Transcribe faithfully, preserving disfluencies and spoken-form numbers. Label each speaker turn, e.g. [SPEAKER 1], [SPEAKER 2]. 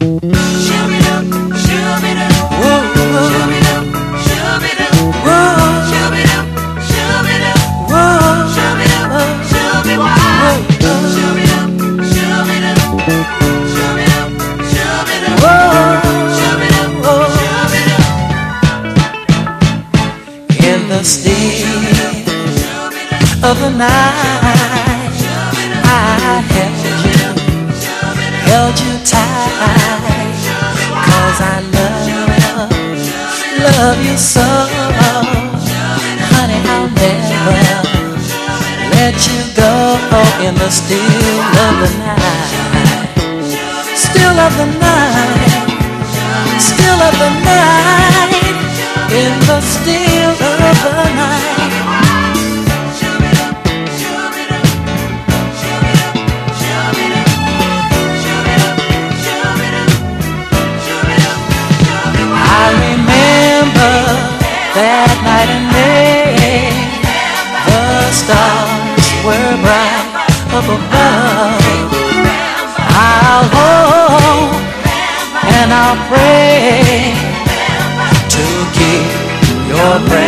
[SPEAKER 1] In the still of the night, I held you, held you tight, 'cause I love, love you so. Honey, I'll never let you go. In the still of the night, still of the night, still of the night, in the still of the night. I remember that night and day, the stars were bright up above. I'll hope and I'll pray to keep your breath.